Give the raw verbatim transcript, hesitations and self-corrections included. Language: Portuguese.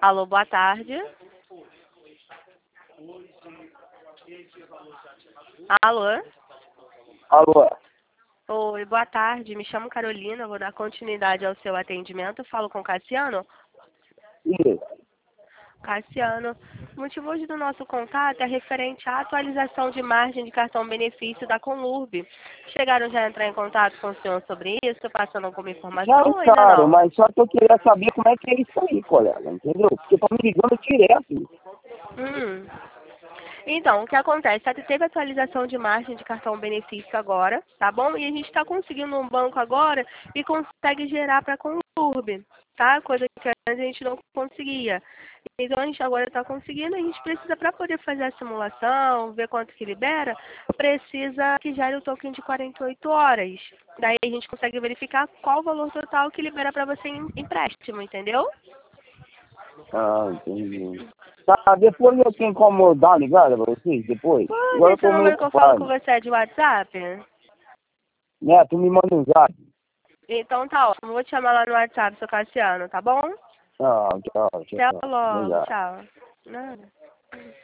Alô, boa tarde. Alô? Alô? Oi, boa tarde. Me chamo Carolina, vou dar continuidade ao seu atendimento. Falo com o Cassiano. Isso. Cassiano, o motivo hoje do nosso contato é referente à atualização de margem de cartão benefício da Conurb. Chegaram já a entrar em contato com o senhor sobre isso, passando alguma Já informação ou ainda entraram, não? mas só que eu queria saber como é que é isso aí, colega, entendeu? Porque tá me ligando direto. Hum. Então, o que acontece? Tá- Teve atualização de margem de cartão benefício agora, tá bom? E a gente está conseguindo um banco agora e consegue gerar para a Conurb, tá? Coisa que antes a gente não conseguia. Então a gente agora está conseguindo, a gente precisa, para poder fazer a simulação, ver quanto que libera, precisa que gere o token de quarenta e oito horas. Daí a gente consegue verificar qual o valor total que libera para você em empréstimo, entendeu? Ah, entendi. Tá, depois eu tenho como dar uma ligada pra vocês, depois? Pode, Agora eu esse tô meio número que eu falo com ocupado. você é de WhatsApp? Né, tu me manda um zap. Então tá ótimo, vou te chamar lá no WhatsApp, seu Cassiano, tá bom? Tchau, tchau, Até tchau. logo, Obrigado. tchau. Nada.